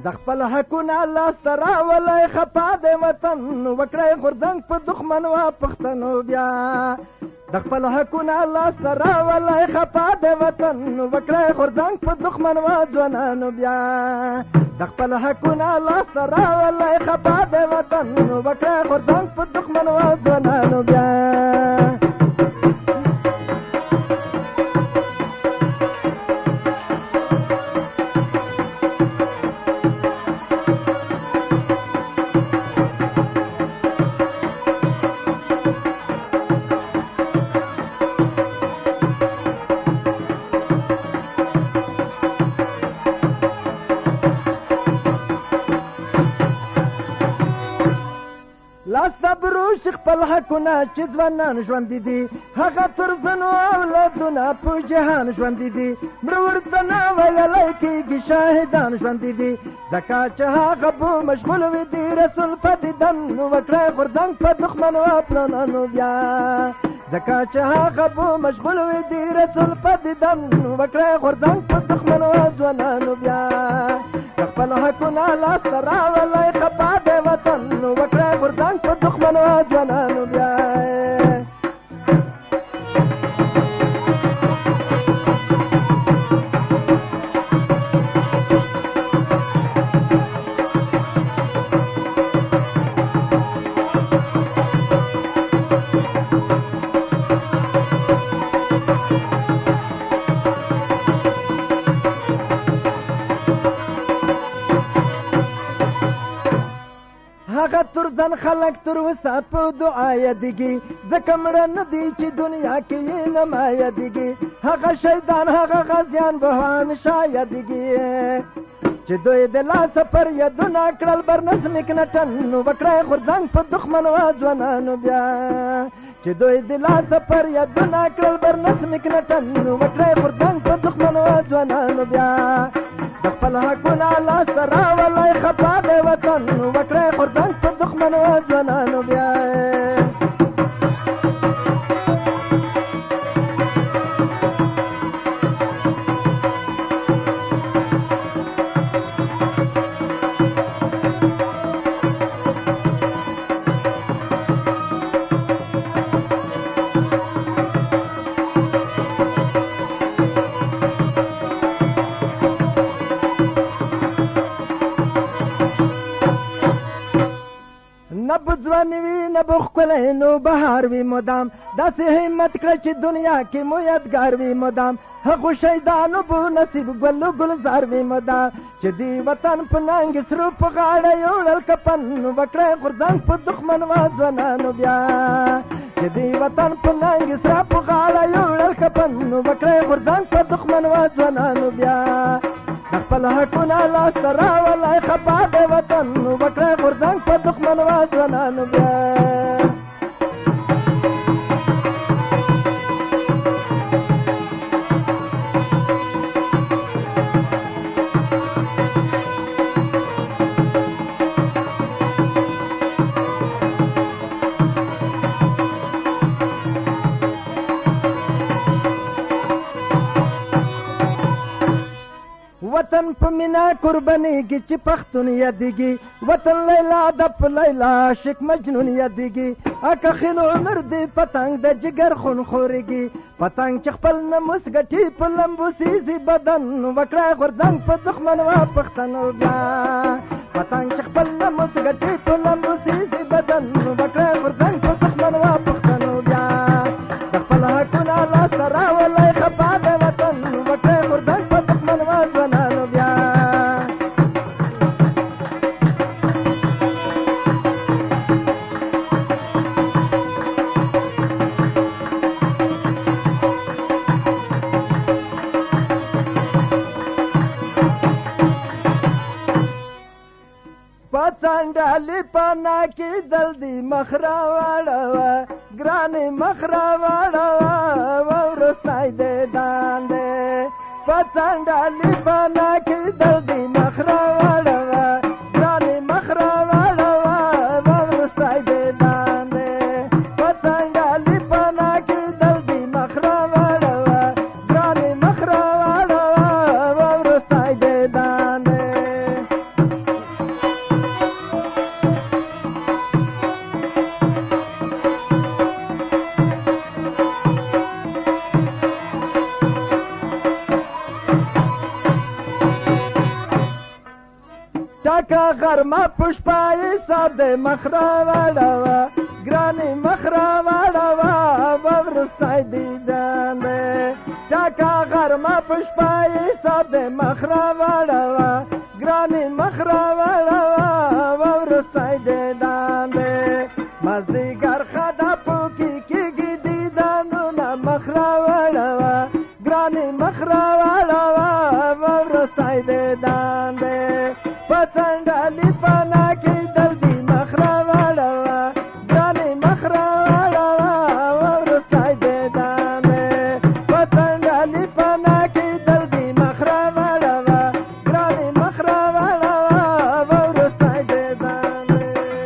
د خپل حقونه لاسته راولی خفا د وطن وکړی غورځنګ په دښمن و پښتنو بیا د خپل حقونه لاسته راولی خفا د وطن وکړی غورځنګ په دښمن و ځوانانو بیا د خپل حقونه لاسته راولی خفا د وطن وکړی غورځنګ په دښمن و ځوانانو بیا لاس د بروش خپل حقونه چې ځوانان ژوندي دي هغه تر زنو اولادونه په جهان ژوندي دي مړه ورته نه ویلی کېږي شاهدان ژوندي دي ځکه چې هغه به مشغول وي د رسول په دیدن وکړی غورځنګ په دښمنو پلانانو بیا ځکه چې هغه به مشغول وي د رسول په دیدن وکړی غورځنګ په دښمنو ځوانانو بیا د خپل حقونه لاسته راولی خفا د وطن وکړی غورځنګ په دښمنو ځوانانو بیا هغه تر ځان خلک تر اوسه په دعا یادېږي ځکه مړه نه دي چې دنیا کې یې نه مایادېږي هغه شهیدان هغه غازیان به همیشه یادېږي چې دوی د لاسه پر یادونه کړل برنس مکنټن وکړی غورځنګ په دښمنو ځوانانو بیا چې دوی د لاسه پر یادونه کړل برنس مکنټن وکړی غورځنګ په دښمنو ځوانانو بیا د خپل حقونه لاسته راولی خفا د وطن وکړی غورځنګ په دښمنو ځوانانو بیا نه به ځواني وي نه به ښکلی نو بهار وي مدام داسې همت کړه چې دنیا کې مو یادګار وي مدام هغو شهیدانو به نصیب ګل ګلزار وي مدام چې د وطن په ننګ سرو په غاړه یوړل کفن وکړی غورځنګ په دښمن و ځوانانو بیا چې د وطن په ننګ سره په غاړه یوړل کفن وکړی غورځنګ په دښمن و ځوانانو بیا د خپل حقونه لاسته راولی خفا د وطن وکړی غورځنګ په دښمن و ځوانانو بیا وطن په مینا قربانېږي چې پښتون یادېږي وطن لیلا د په لیلا عاشق مجنون یادېږي اکه خیل عمر دی پتنګ د جګر خون خورېږي پتنګ چې خپل نموس ګټي په لمبو سیزي بدن وکړی غورځنګ په دښمن و پښتنو بیا پتنګ چې خپل نموس ګټي په لمبو سیزي بدن وکړی غورځنګ په دښمن و پښتنو بیا د خپل حقونه لاسته راولی خفا د وطن وکړی غورځنګ په دښمن و ځوانانو بیا څنډالې پانا کې دل دی مخ را واړوه ګرانې مخ را واړوه وروستی دې داندې په څنډالې پانا کې دل دی مخ را واړوه ګرانې مخ را واړوه وروستی دې داندې په څنډالې پانا کې دل دی مخ را واړوه ګرانې مخ را واړوه وروستی دې داندې ټاکه غرمه پشپای ساده مخرا وړوا ګرانې مخرا وړوا وورستای دیدان دې ټاکه غرمه پشپای ساده مخرا وړوا ګرانې مخرا وړوا وورستای دیدان دې مازدیګر خدا پوکي کېږي دیدانونه مخرا وړوا ګرانې مخرا وړوا وورستای دیدان دې پڅنډالي پنا کې دلدي مخرا وړوا ګرانې مخرا وړوا ورستای دیدان دې پڅنډالي پنا کې دلدي مخرا وړوا ګرانې مخرا وړوا ورستای دیدان دې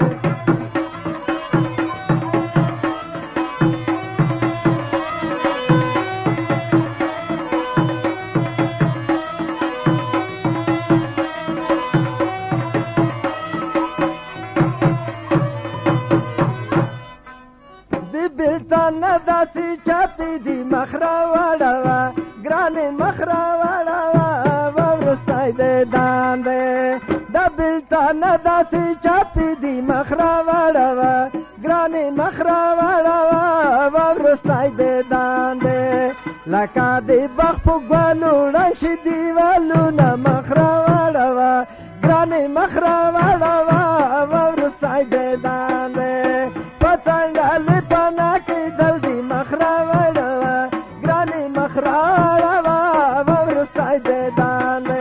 بلتان داسې چاپی دی مخرا وړوا ګرانې مخرا وړوا وورستای دیدان دې د بلتان داسې چاپی دی مخرا وړوا ګرانې مخرا وړوا وورستای دیدان دې لکه د بخ په ګلو راشي دیوالونه مخرا وړوا ګرانې مخرا وړوا وورستای دیدان دې پڅنډالې پنا کې دلدي مخرا وړوا ګرانې مخرا وړوا وورستای دیدان دې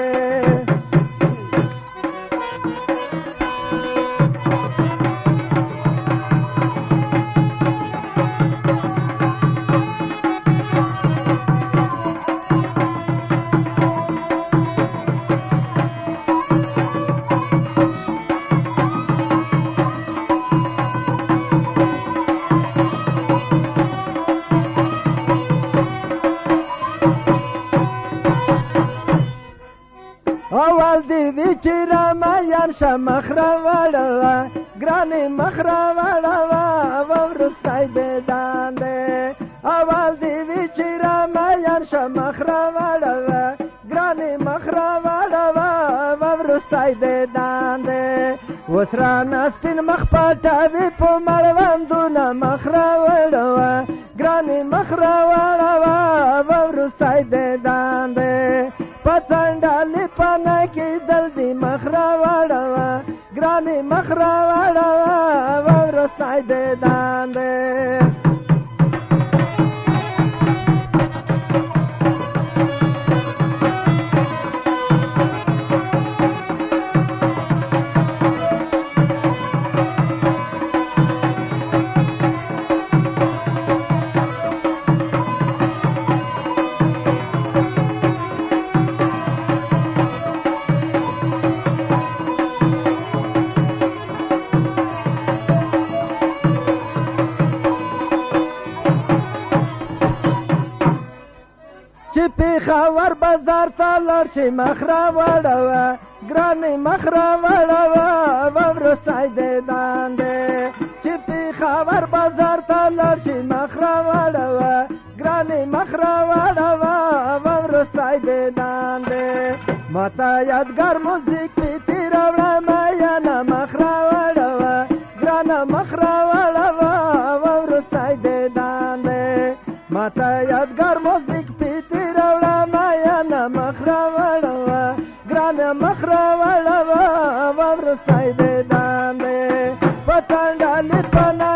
اول دی وی چې رامیان شه مخرا وړوا ګرانې مخرا وړوا وورستای دیدان دې اول دی وی چې رامیان شه مخرا وړوا ګرانې مخرا وړوا وورستای دیدان دې اوس رانه سپین مخ پټوي په مړوندونه مخرا وړوا ګرانې مخرا وړوا وورستای دیدان دې پڅنډالې پنا کې دلدي مخرا وړوا ګرانې مخرا وړوا وورستای دیدان دې چې پېښور بازار ته لاړ شي مخرا وړوا ګرانې مخرا وړوا وورستای دیدان دې چې پېښور بازار ته لاړ شي مخرا وړوا ګرانې مخرا وړوا وورستای دیدان دې ماته یادګار موزیک پې تېروړه میانه مخرا وړوا ګرانه مخرا وړوا وورستای دیدان دې ماته یادګار موزیک پې تېروړه میانه مخرا وړوا ګرانه مخرا وړوا وورستای دیدان دې پڅنډالې پنا